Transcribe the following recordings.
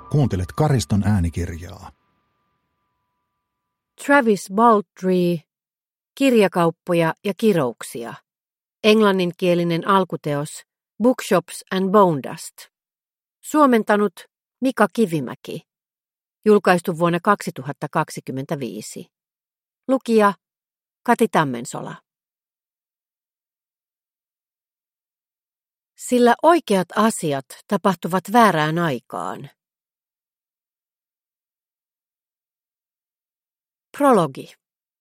Kuuntelet Kariston äänikirjaa. Travis Baldree, Kirjakauppoja ja kirouksia. Englanninkielinen alkuteos Bookshops and Bonedust. Suomentanut Mika Kivimäki. Julkaistu vuonna 2025. Lukija Kati Tammensola. Sillä oikeat asiat tapahtuvat väärään aikaan. Prologi.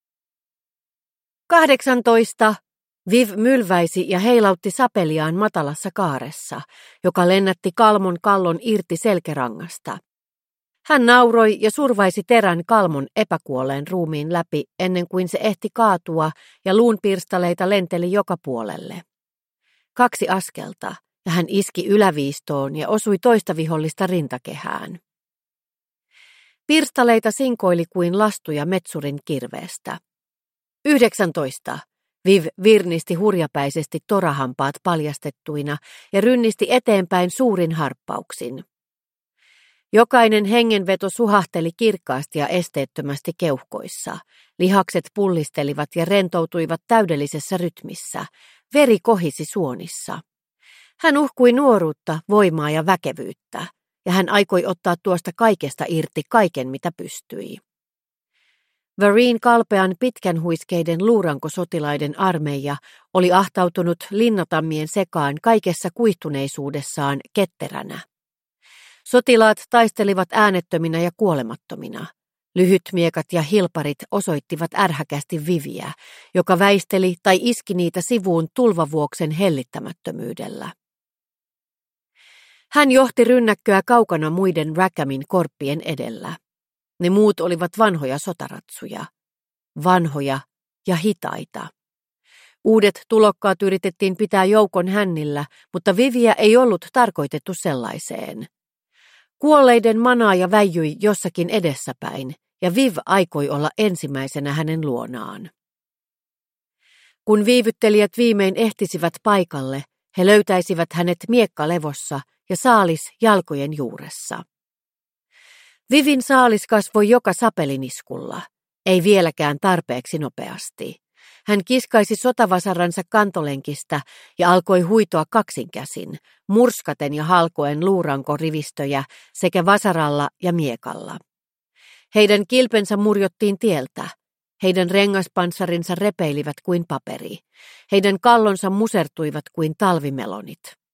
18. Viv mylväisi ja heilautti sapeliaan matalassa kaaressa, joka lennätti Kalmon kallon irti selkärangasta. Hän nauroi ja survaisi terän Kalmon epäkuolleen ruumiin läpi ennen kuin se ehti kaatua ja luunpirstaleita lenteli joka puolelle. 2 askelta, ja hän iski yläviistoon ja osui toista vihollista rintakehään. Pirstaleita sinkoili kuin lastuja metsurin kirveestä. 19. Viv virnisti hurjapäisesti torahampaat paljastettuina ja rynnisti eteenpäin suurin harppauksin. Jokainen hengenveto suhahteli kirkkaasti ja esteettömästi keuhkoissa. Lihakset pullistelivat ja rentoutuivat täydellisessä rytmissä. Veri kohisi suonissa. Hän uhkui nuoruutta, voimaa ja väkevyyttä, ja hän aikoi ottaa tuosta kaikesta irti kaiken, mitä pystyi. Vareen kalpean pitkänhuiskeiden luurankosotilaiden armeija oli ahtautunut linnatammien sekaan kaikessa kuihtuneisuudessaan ketteränä. Sotilaat taistelivat äänettöminä ja kuolemattomina. Lyhytmiekat ja hilparit osoittivat ärhäkästi Viviä, joka väisteli tai iski niitä sivuun tulvavuoksen hellittämättömyydellä. Hän johti rynnäkköä kaukana muiden Rackhamin korppien edellä. Ne muut olivat vanhoja sotaratsuja. Vanhoja ja hitaita. Uudet tulokkaat yritettiin pitää joukon hännillä, mutta Viviä ei ollut tarkoitettu sellaiseen. Kuolleiden manaaja väijyi jossakin edessäpäin, ja Viv aikoi olla ensimmäisenä hänen luonaan. Kun viivyttelijät viimein ehtisivät paikalle, he löytäisivät hänet miekkalevossa ja saalis jalkojen juuressa. Vivin saalis kasvoi joka sapeliniskulla, ei vieläkään tarpeeksi nopeasti. Hän kiskaisi sotavasaransa kantolenkistä ja alkoi huitoa kaksinkäsin, murskaten ja halkoen luurankorivistöjä sekä vasaralla ja miekalla. Heidän kilpensä murjottiin tieltä. Heidän rengaspanssarinsa repeilivät kuin paperi. Heidän kallonsa musertuivat kuin talvimelonit.